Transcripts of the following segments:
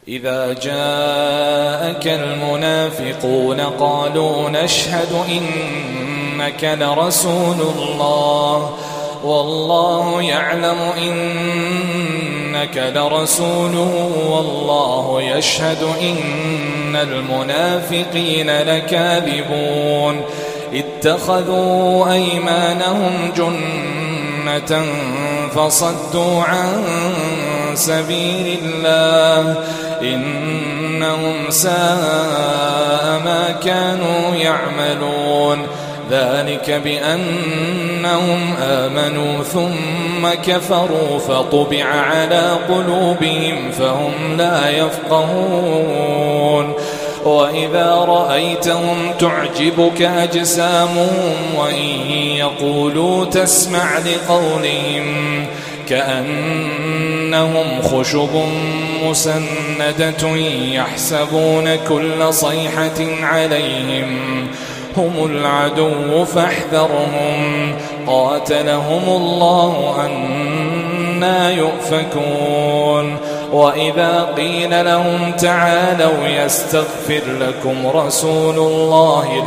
إذا جاءك المنافقون قالوا نشهد إنك لرسول الله والله يعلم إنك لرسوله والله يشهد إن المنافقين لكاذبون اتخذوا أيمانهم جنة فصدوا عن سبيل الله إنهم ساء ما كانوا يعملون ذلك بأنهم آمنوا ثم كفروا فطبع على قلوبهم فهم لا يفقهون وإذا رأيتهم تعجبك أجسامهم وإن يقولوا تسمع لقولهم كأنهم خشب مسندة يحسبون كل صيحة عليهم هم العدو فاحذرهم قاتلهم الله أنى يؤفكون وإذا قيل لهم تعالوا يستغفر لكم رسول الله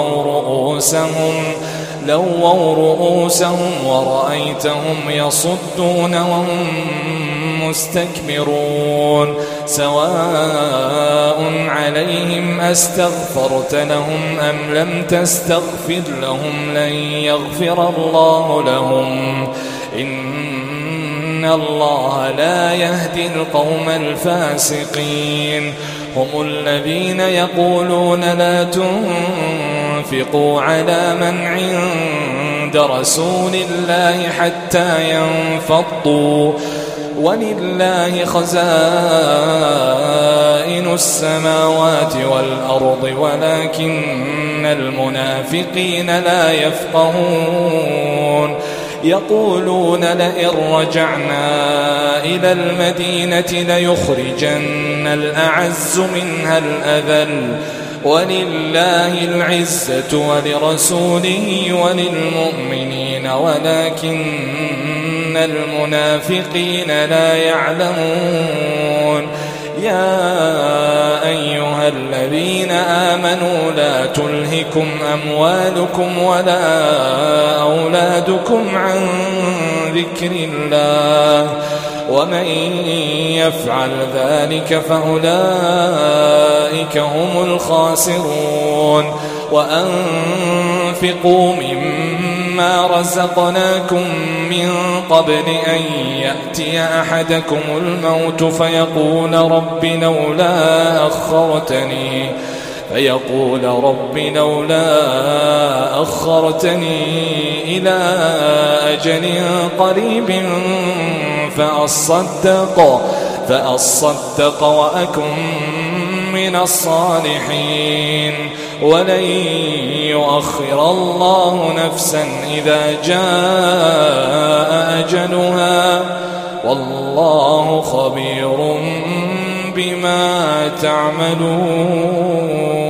لووا رؤوسهم ورأيتهم يصدون وهم مستكبرون سواء عليهم أستغفرت لهم أم لم تستغفر لهم لن يغفر الله لهم إن الله لا يهدي القوم الفاسقين هم الذين يقولون لا تنفقوا على من عند رسول الله حتى ينفضوا ولله خزائن السماوات والأرض ولكن المنافقين لا يفقهون يقولون لئن رجعنا إلى المدينة ليخرجن الأعز منها الأذل ولله العزة ولرسوله وللمؤمنين ولكن المنافقين لا يعلمون يا أيها الذين آمنوا لا تلهكم أموالكم ولا أولادكم عن ذكر الله ومن يفعل ذلك فأولئك هم الخاسرون وأنفقوا مما رزقناكم من قبل أن يأتي أحدكم الموت فيقول رب لولا أخرتني إلى أجل قريب فأصدق وأكن من الصالحين ولن يؤخر الله نفسا إذا جاء أجلها والله خبير بما تعملون